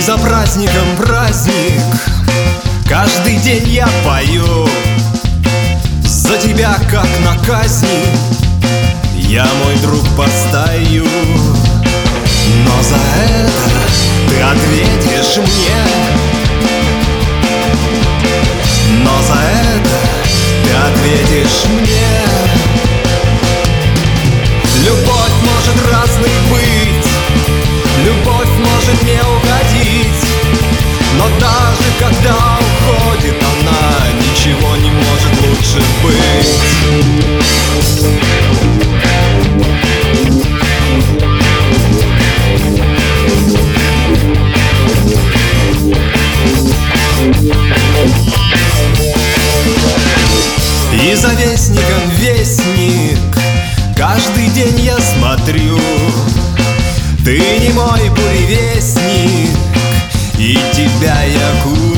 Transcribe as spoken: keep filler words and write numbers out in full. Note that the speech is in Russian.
за праздником праздник, каждый день я пою. За тебя, как на казни, я, мой друг, постою. Но за это ты ответишь мне, но за это ты ответишь мне. Любовь может разной быть, любовь может не угодить, но даже когда уходит она, ничего не может лучше быть. И за вестником вестник, каждый день я смотрю. Ты не мой буревестник, и тебя я курю.